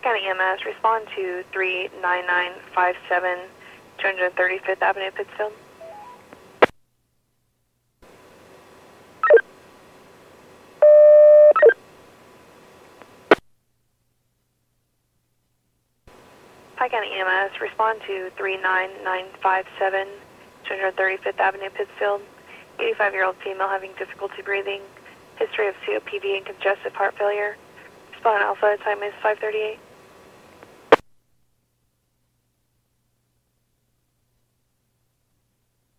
County EMS, respond to 39957 235th Avenue, Pittsfield. Pike County EMS, respond to 39957 235th Avenue, Pittsfield. 85-year-old female having difficulty breathing. History of COPD and congestive heart failure. Respond Alpha, time is 5:38.